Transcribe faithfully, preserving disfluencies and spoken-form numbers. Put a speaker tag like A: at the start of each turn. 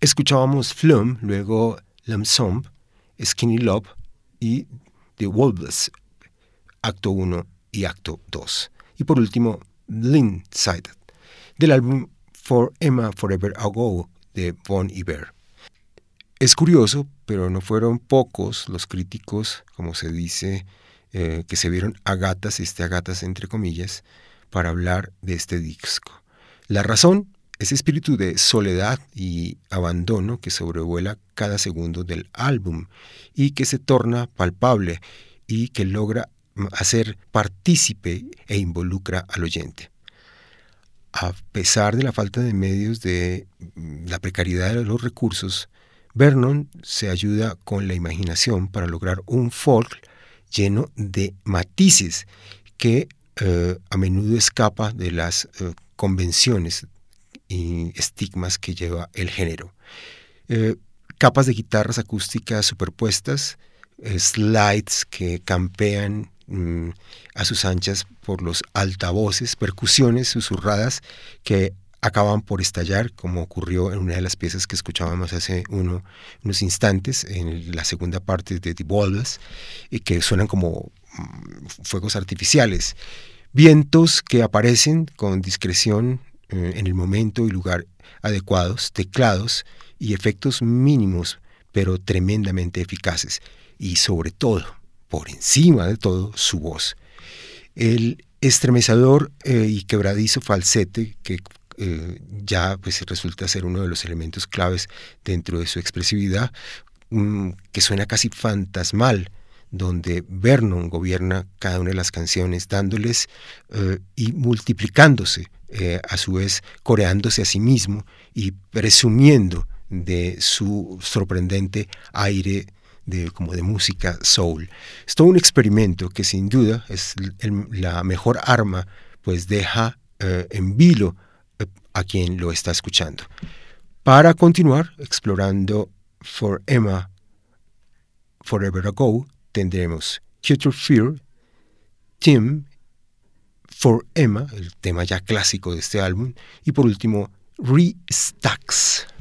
A: Escuchábamos Flume, luego Lump Sum, Skinny Love y The Wolves, acto uno y acto dos. Y por último, Blindsided, del álbum For Emma Forever Ago de Bon Iver. Es curioso, pero no fueron pocos los críticos, como se dice, eh, que se vieron a gatas, este a gatas entre comillas, para hablar de este disco. La razón, ese espíritu de soledad y abandono que sobrevuela cada segundo del álbum y que se torna palpable y que logra hacer partícipe e involucra al oyente. A pesar de la falta de medios, de la precariedad de los recursos, Vernon se ayuda con la imaginación para lograr un folk lleno de matices que eh, a menudo escapa de las eh, convenciones y estigmas que lleva el género. Eh, capas de guitarras acústicas superpuestas, eh, slides que campean mm, a sus anchas por los altavoces, percusiones susurradas que acaban por estallar, como ocurrió en una de las piezas que escuchábamos hace uno, unos instantes, en la segunda parte de The Wolves, y que suenan como mm, fuegos artificiales. Vientos que aparecen con discreción eh, en el momento y lugar adecuados, teclados y efectos mínimos, pero tremendamente eficaces. Y sobre todo, por encima de todo, su voz. El estremecedor eh, y quebradizo falsete que eh, ya pues, resulta ser uno de los elementos claves dentro de su expresividad, mm, que suena casi fantasmal, donde Vernon gobierna cada una de las canciones, dándoles eh, y multiplicándose, eh, a su vez coreándose a sí mismo y presumiendo de su sorprendente aire de, como de música soul. Es todo un experimento que sin duda es el, la mejor arma, pues deja eh, en vilo eh, a quien lo está escuchando. Para continuar explorando For Emma Forever Ago, tendremos Future Fear, Tim, For Emma, el tema ya clásico de este álbum, y por último, Restacks.